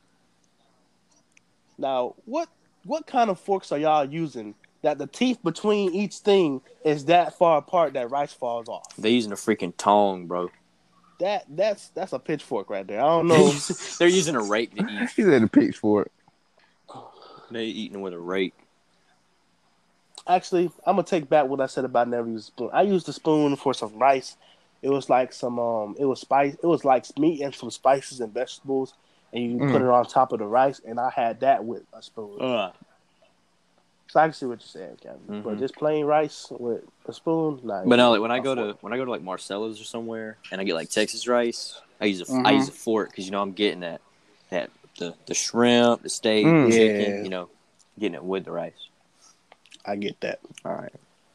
Now, what kind of forks are y'all using that the teeth between each thing is that far apart that rice falls off? They're using a freaking tongue, bro. That's a pitchfork right there. I don't know. They're using a rake to eat. He said a pitchfork. They're eating with a rake. Actually, I'm gonna take back what I said about never use a spoon. I used a spoon for some rice. It was like some it was spice. It was like meat and some spices and vegetables, and you put it on top of the rice. And I had that with a spoon. So I can see what you're saying, Kevin. But just plain rice with a spoon, nah. But no, like when I go to like Marcella's or somewhere, and I get like Texas rice, I use a fork because I'm getting that the shrimp, the steak, chicken, getting it with the rice. I get that. All right.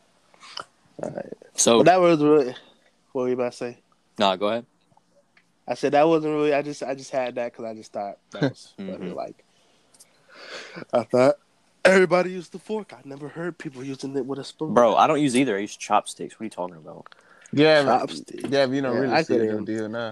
So that was really. What were you about to say? No, go ahead. I said that wasn't really. I just had that because I just thought that was funny. Like I thought everybody used the fork. I never heard people using it with a spoon. Bro, I don't use either. I use chopsticks. What are you talking about? Yeah, chopsticks. Yeah, you don't really see no deal now.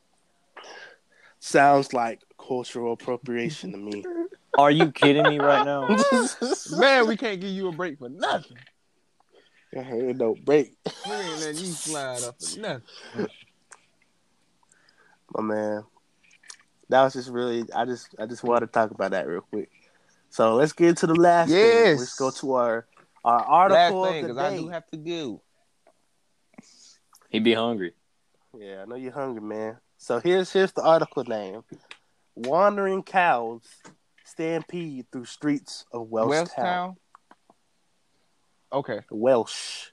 Sounds like cultural appropriation to me. Are you kidding me right now? Man, we can't give you a break for nothing. No break. We ain't letting you slide up for nothing. My man. That was just really I just wanted to talk about that real quick. So let's get into the last thing. Let's go to our article last thing, of the because day. I do have to go. He be hungry. Yeah, I know you're hungry, man. So here's the article name. Wandering cows stampede through streets of Welsh Town. Okay. Welsh.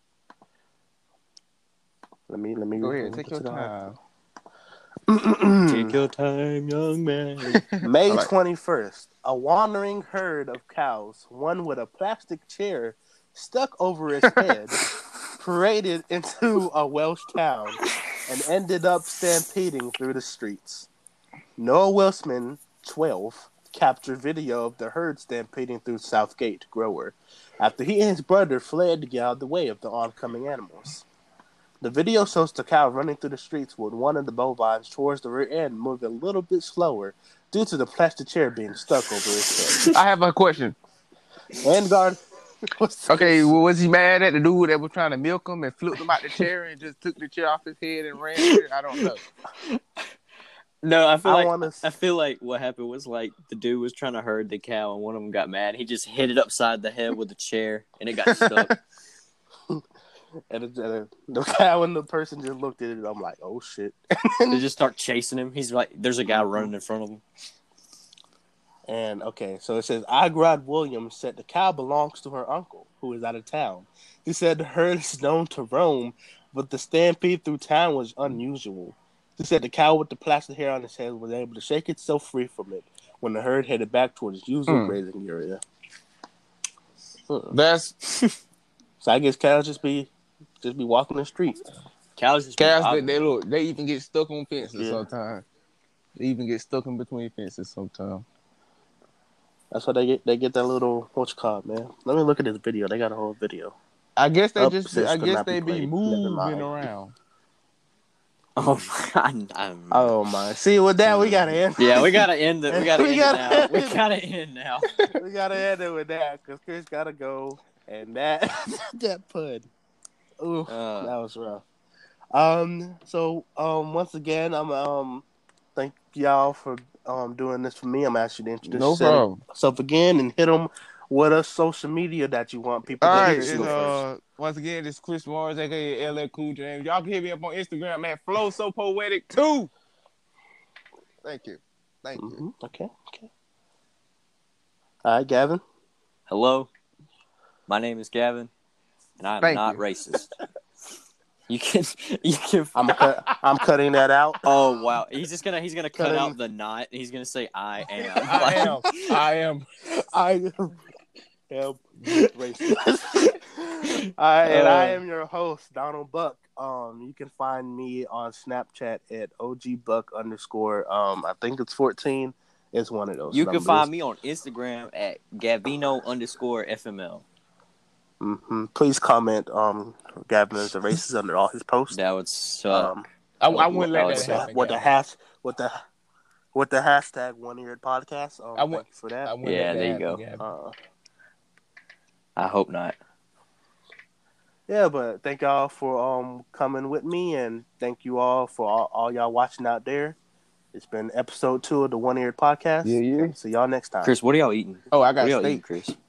Let me go ahead. Take your time. Take your time, young man. May 21st, a wandering herd of cows, one with a plastic chair stuck over its head, paraded into a Welsh town and ended up stampeding through the streets. Noah Wilsman, 12, captured video of the herd stampeding through Southgate Grower after he and his brother fled to get out of the way of the oncoming animals. The video shows the cow running through the streets with one of the bovines towards the rear end moving a little bit slower due to the plastic chair being stuck over his head. I have a question. Vanguard. Okay, well, was he mad at the dude that was trying to milk him and flipped him out the chair and just took the chair off his head and ran with it? I don't know. No, I feel like what happened was like the dude was trying to herd the cow and one of them got mad. He just hit it upside the head with the chair and it got stuck. And the cow and the person just looked at it. I'm like, oh shit! They just start chasing him. He's like, there's a guy running in front of him. And okay, so it says Agrod Williams said the cow belongs to her uncle, who is out of town. He said the herd is known to roam, but the stampede through town was unusual. He said the cow with the plastic hair on its head was able to shake itself free from it when the herd headed back towards its usual grazing area. That's so I guess cows just be walking the street. Cows they even get stuck on fences sometimes. They even get stuck in between fences sometimes. That's why they get that little man. Let me look at this video. They got a whole video. I guess they be moving around. Oh my! Oh my! See, with that we gotta end. Yeah, we gotta end it. We gotta end now. We gotta end now. We gotta end it with that because Chris gotta go, and that pun. Ooh, that was rough. So once again, I'm thank y'all for doing this for me. I'm asking you to introduce yourself again and hit them with a social media that you want people to hear you first. Once again, this is Chris Morris, aka LL Cool James. Y'all can hit me up on Instagram, man. Flow So Poetic 2. Thank you. Okay. All right, Gavin. Hello. My name is Gavin, and I'm not racist. You can. I'm cutting that out. Oh wow, he's gonna cut Cutting. out the not. He's gonna say I am. I am. I am racist. And I am your host, Donald Buck. You can find me on Snapchat at ogbuck_. I think it's 14. It's one of those. You numbers. can find me on Instagram at Gavino_FML. Mm-hmm. Please comment. Gavin is a racist under all his posts. That would suck. I wouldn't let that happen. With the hashtag one-eared podcast. Thank you for that. Yeah, there you go. I hope not. Yeah, but thank y'all for coming with me, and thank you all for all y'all watching out there. It's been episode 2 of the One Eared Podcast. Yeah. See y'all next time. Chris, what are y'all eating? Oh, I got what are y'all steak. eating, Chris?